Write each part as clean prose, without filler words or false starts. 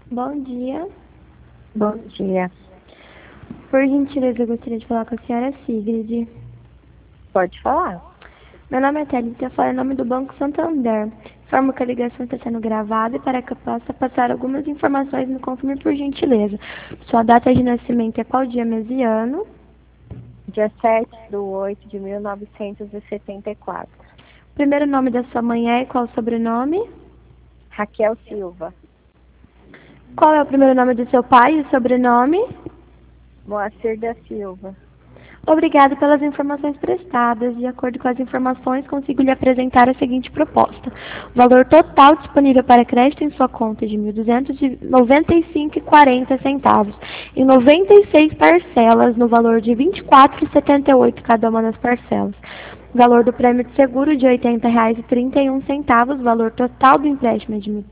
Bom dia. Bom dia. Por gentileza, eu gostaria de falar com a senhora Sigrid. Pode falar. Meu nome é Thalita, eu falo em nome do Banco Santander. Informo que a ligação está sendo gravada e para que eu possa passar algumas informações, me confirme por gentileza. Sua data de nascimento é qual dia, mês e ano? Dia 7/8/1974. O primeiro nome da sua mãe é e qual o sobrenome? Raquel Silva. Qual é o primeiro nome do seu pai e o sobrenome? Moacir da Silva. Obrigado pelas informações prestadas. De acordo com as informações, consigo lhe apresentar a seguinte proposta. O valor total disponível para crédito em sua conta é de R$ 1.295,40, em 96 parcelas, no valor de R$ 24,78 cada uma das parcelas. O valor do prêmio de seguro de R$ 80,31, o valor total do empréstimo é de R$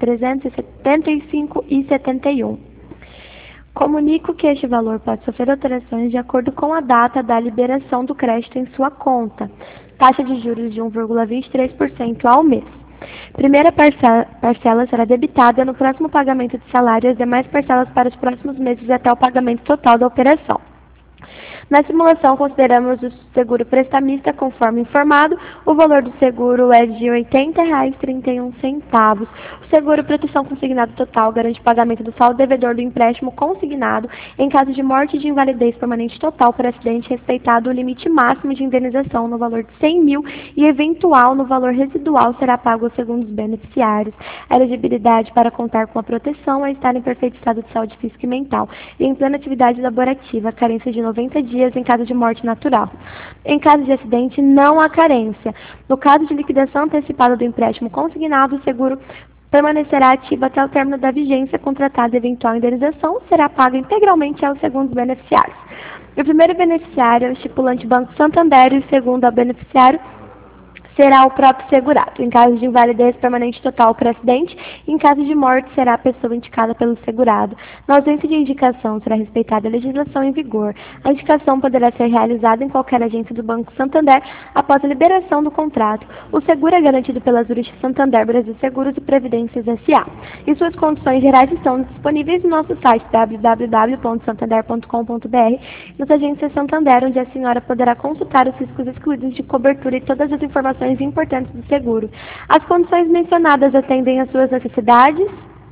1.375,71. Comunico que este valor pode sofrer alterações de acordo com a data da liberação do crédito em sua conta. Taxa de juros de 1,23% ao mês. Primeira parcela será debitada no próximo pagamento de salário e as demais parcelas para os próximos meses até o pagamento total da operação. Na simulação, consideramos o seguro prestamista conforme informado. O valor do seguro é de R$ 80,31. O seguro proteção consignado total garante o pagamento do saldo devedor do empréstimo consignado em caso de morte e de invalidez permanente total por acidente, respeitado o limite máximo de indenização no valor de 100 mil e eventual no valor residual será pago aos segundos beneficiários. A elegibilidade para contar com a proteção é estar em perfeito estado de saúde física e mental e em plena atividade laborativa, carência de 90 dias em caso de morte natural. Em caso de acidente, não há carência. No caso de liquidação antecipada do empréstimo consignado, o seguro permanecerá ativo até o término da vigência contratada e eventual indenização será paga integralmente aos segundos beneficiários. O primeiro beneficiário é o estipulante Banco Santander e o segundo é o beneficiário será o próprio segurado. Em caso de invalidez permanente total por acidente, em caso de morte, será a pessoa indicada pelo segurado. Na ausência de indicação, será respeitada a legislação em vigor. A indicação poderá ser realizada em qualquer agência do Banco Santander após a liberação do contrato. O seguro é garantido pela Zurich Santander Brasil Seguros e Previdências S.A. E suas condições gerais estão disponíveis no nosso site www.santander.com.br, nas agências Santander, onde a senhora poderá consultar os riscos excluídos de cobertura e todas as informações importantes do seguro. As condições mencionadas atendem às suas necessidades?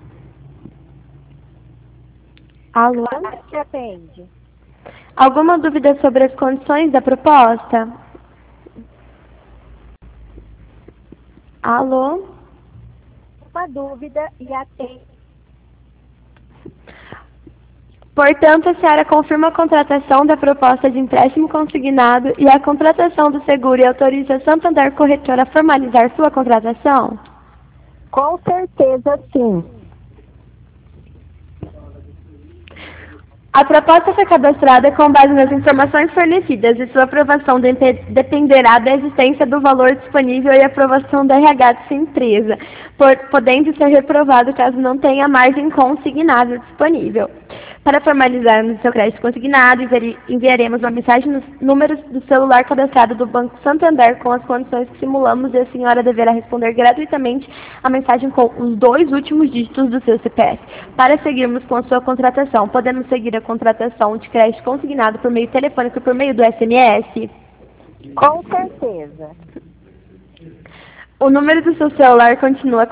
Alô? Que atende. Alguma dúvida sobre as condições da proposta? Alô? Uma dúvida e atende. Portanto, a senhora confirma a contratação da proposta de empréstimo consignado e a contratação do seguro e autoriza a Santander Corretora a formalizar sua contratação? Com certeza, sim. A proposta foi cadastrada com base nas informações fornecidas e sua aprovação dependerá da existência do valor disponível e aprovação da RH de sua empresa, podendo ser reprovado caso não tenha margem consignada disponível. Para formalizarmos o seu crédito consignado, enviaremos uma mensagem nos números do celular cadastrado do Banco Santander com as condições que simulamos e a senhora deverá responder gratuitamente a mensagem com os 2 últimos dígitos do seu CPF. Para seguirmos com a sua contratação, podemos seguir a contratação de crédito consignado por meio telefônico e por meio do SMS? Com certeza. O número do seu celular continua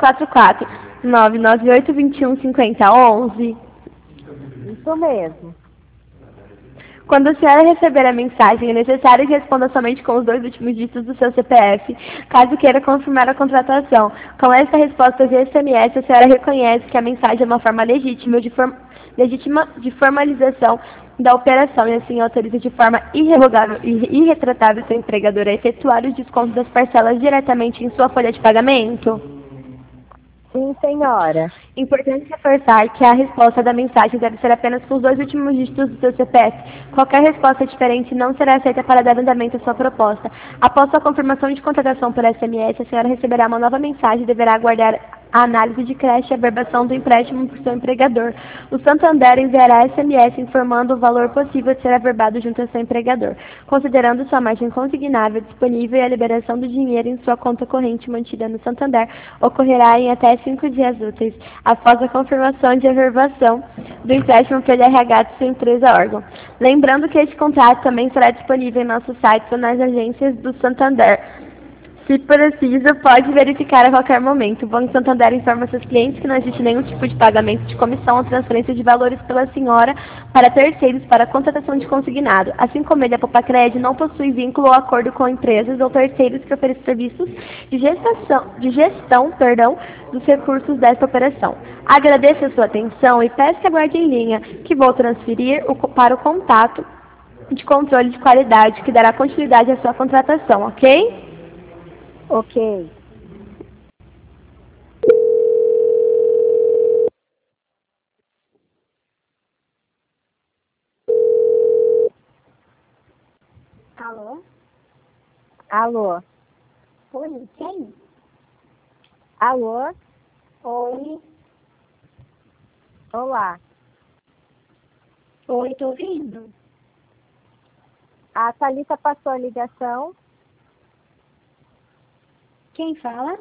44998215011. Isso mesmo. Quando a senhora receber a mensagem, é necessário que responda somente com os 2 últimos dígitos do seu CPF, caso queira confirmar a contratação. Com essa resposta de SMS, a senhora reconhece que a mensagem é uma forma legítima de formalização da operação e assim autoriza de forma irrevogável e irretratável seu empregador a efetuar os descontos das parcelas diretamente em sua folha de pagamento? Sim, senhora. Importante reforçar que a resposta da mensagem deve ser apenas com os 2 últimos dígitos do seu CPF. Qualquer resposta diferente não será aceita para dar andamento à sua proposta. Após sua confirmação de contratação por SMS, a senhora receberá uma nova mensagem e deverá aguardar a análise de creche e a averbação do empréstimo por seu empregador. O Santander enviará SMS informando o valor possível de ser averbado junto ao seu empregador, considerando sua margem consignável disponível e a liberação do dinheiro em sua conta corrente mantida no Santander ocorrerá em até 5 dias úteis, após a confirmação de averbação do empréstimo pelo RH de sua empresa órgão. Lembrando que este contrato também será disponível em nosso site ou nas agências do Santander. Se preciso, pode verificar a qualquer momento. O Banco Santander informa seus clientes que não existe nenhum tipo de pagamento de comissão ou transferência de valores pela senhora para terceiros para contratação de consignado. Assim como ele, a Popacred não possui vínculo ou acordo com empresas ou terceiros que ofereçam serviços de gestão dos recursos desta operação. Agradeço a sua atenção e peço que aguarde em linha, que vou transferir para o contato de controle de qualidade, que dará continuidade à sua contratação, ok? Ok. Alô? Alô? Oi, quem? Alô? Oi. Olá. Oi, tô ouvindo. A Thalita passou a ligação. Quem fala?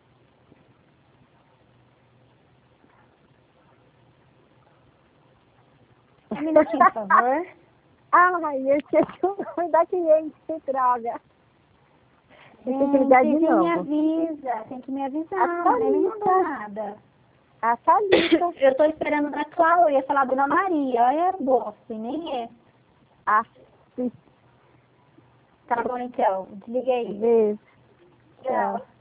Um minutinho, por favor. Ai, eu esqueci o nome da cliente, que droga. Tem que ligar de Quem me novo. avisa, tem que me avisar, A nem me mandou Thalita. nada. A Thalita. Eu tô esperando da Cláudia, eu ia falar Dona Maria, olha a bosta, e nem é. Ah, Tá bom então, desliga aí. beijo. Tchau.